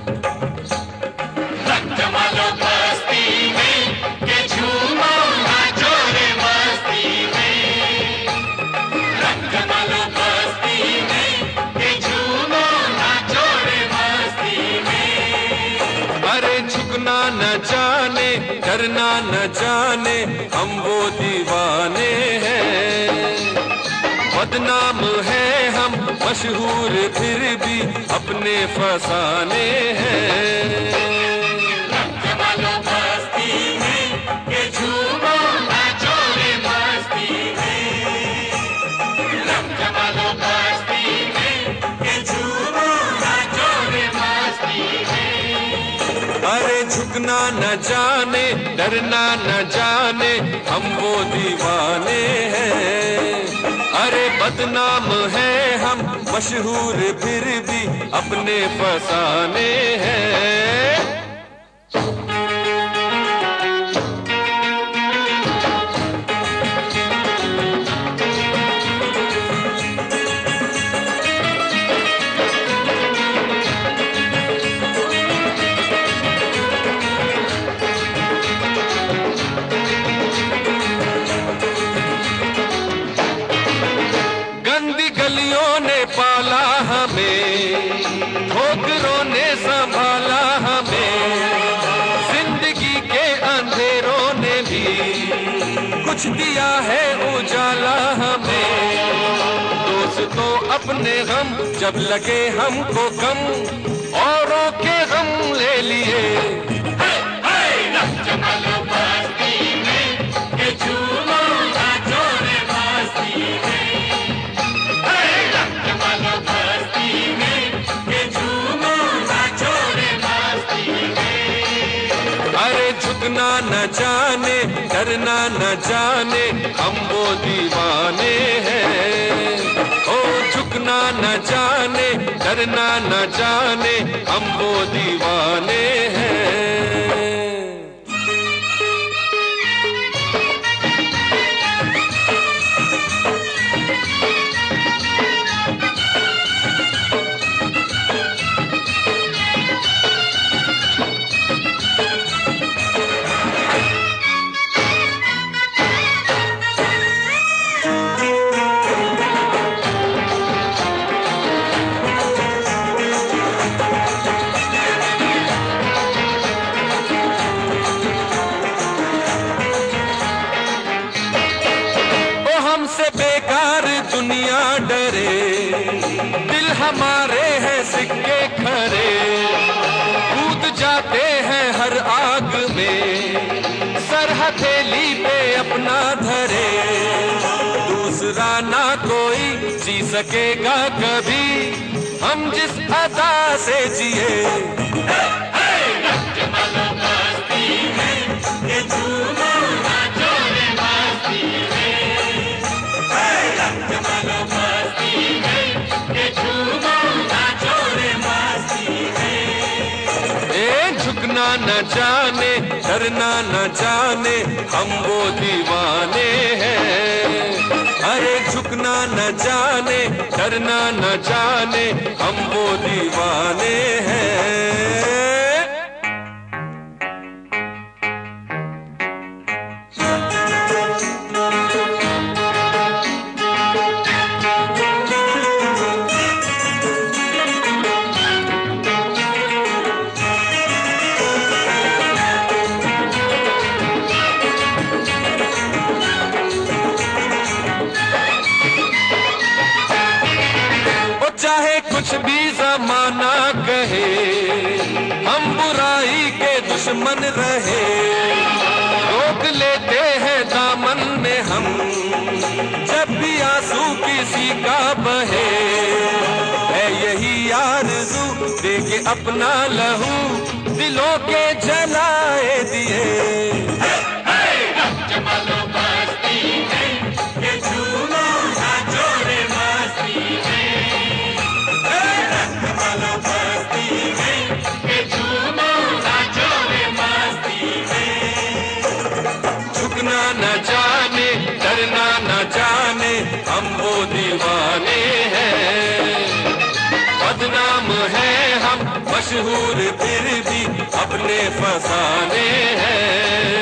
रंग जमा लो बस्ती में के झूमो नाचो रे मस्ती में। रंग जमा लो बस्ती में के झूमो नाचो रे मस्ती में। अरे झुकना न जाने डरना न जाने हम वो दीवाने हैं। बदनाम है हम मशहूर फिर भी अपने फसाने हैं। रंग जमा लो बस्ती में के झूमो नाचो रे मस्ती में। रंग जमा लो बस्ती में के झूमो नाचो रे मस्ती में। अरे झुकना न जाने डरना न जाने हम वो दीवाने हैं। अरे बदनाम है हम मशहूर फिर भी अपने फसाने हैं। गंदी गलियों ने पाला हमें, ठोकरों ने संभाला हमें। जिंदगी के अंधेरों ने भी कुछ दिया है उजाला हमें। दोस्तों अपने गम जब लगे हमको कम, औरों के गम ले लिए। रंग जमा लो बस्ती में के झूमो नाचो रे मस्ती में। रंग जमा लो बस्ती में के झूमो नाचो रे मस्ती में। अरे झुकना न जाने डरना न जाने हम वो दीवाने हैं। ओ झुकना न जाने डरना न जाने हम वो दीवाने हैं। हमसे बेकार दुनिया डरे, दिल हमारे हैं सिक्के खरे। कूद जाते हैं हर आग में, सर हथेली पे अपना धरे। दूसरा ना कोई जी सकेगा कभी हम जिस अदा से जिए। रंग जमा लो बस्ती में के झूमो नाचो रे मस्ती में। रंग जमा लो बस्ती में के झूमो नाचो रे मस्ती में। ए झुकना न जाने डरना न जाने हम वो दीवाने हैं। अरे झुकना न जाने डरना न जाने हम वो दीवाने हैं। चाहे कुछ भी जमाना कहे, हम बुराई के दुश्मन रहे। रोक लेते हैं दामन में हम जब भी आंसू किसी का बहे। है यही आरज़ू दे के अपना लहू दिलों के जलाए दिए। रंग जमा लो बस्ती में के झूमो नाचो रे मस्ती में। रंग जमा लो बस्ती में के झूमो नाचो रे मस्ती में। झुकना न जाने डरना न जाने हम वो दीवाने हैं। बदनाम है हम मशहूर फिर भी अपने फसाने हैं।